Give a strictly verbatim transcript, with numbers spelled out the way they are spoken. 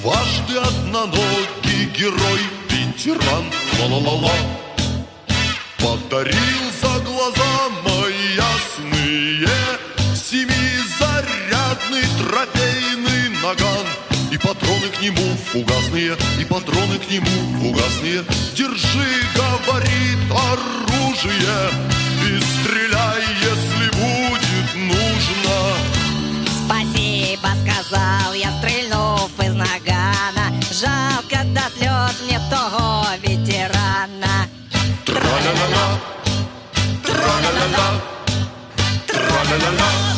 дважды одноногий герой, ветеран, ла-ла-ла-ла, подарил за глаза мои ясные семизарядный трофейный наган. И патроны к нему фугасные, и патроны к нему фугасные. Держи, говорит, оружие, и стреляй, если будет нужно. Спасибо, сказал я, стрельнув из нагана. Жалко до слез мне того ветерана. Тра-ля-ля-ля, тра-ля-ля-ля, тра-ля-ля-ля.